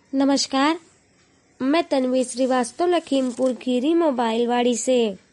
नमस्कार, मैं तन्वी श्रीवास्तव लखीमपुर खीरी मोबाइल वाड़ी से।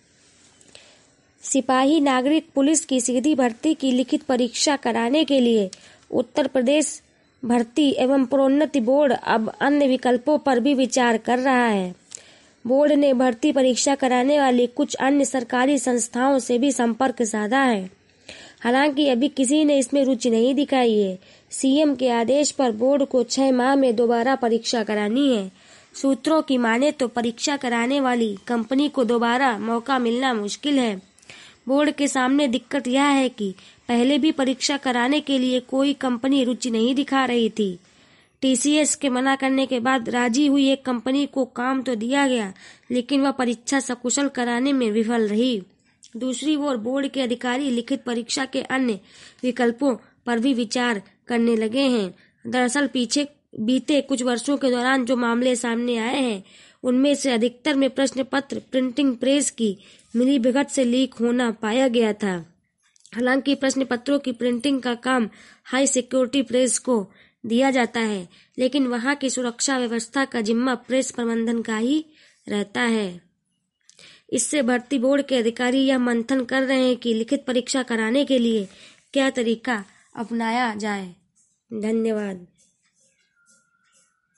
सिपाही नागरिक पुलिस की सीधी भर्ती की लिखित परीक्षा कराने के लिए उत्तर प्रदेश भर्ती एवं प्रोन्नति बोर्ड अब अन्य विकल्पों पर भी विचार कर रहा है। बोर्ड ने भर्ती परीक्षा कराने वाली कुछ अन्य सरकारी संस्थाओं से भी संपर्क साधा है। हालांकि अभी किसी ने इसमें रुचि नहीं दिखाई है। सीएम के आदेश पर बोर्ड को 6 माह में दोबारा परीक्षा करानी है। सूत्रों की माने तो परीक्षा कराने वाली कंपनी को दोबारा मौका मिलना मुश्किल है। बोर्ड के सामने दिक्कत यह है कि पहले भी परीक्षा कराने के लिए कोई कंपनी रुचि नहीं दिखा रही थी। टीसीएस के मना करने के बाद राजी हुई एक कंपनी को काम तो दिया गया, लेकिन वह परीक्षा सकुशल कराने में विफल रही। दूसरी ओर बोर्ड के अधिकारी लिखित परीक्षा के अन्य विकल्पों पर भी विचार करने लगे हैं। दरअसल बीते कुछ वर्षों के दौरान जो मामले सामने आए हैं, उनमें से अधिकतर में प्रश्न पत्र प्रिंटिंग प्रेस की मिलीभगत से लीक होना पाया गया था। हालांकि प्रश्न पत्रों की प्रिंटिंग का काम हाई सिक्योरिटी प्रेस को दिया जाता है, लेकिन वहां की सुरक्षा व्यवस्था का जिम्मा प्रेस प्रबंधन का ही रहता है। इससे भर्ती बोर्ड के अधिकारी यह मंथन कर रहे हैं कि लिखित परीक्षा कराने के लिए क्या तरीका अपनाया जाए। धन्यवाद।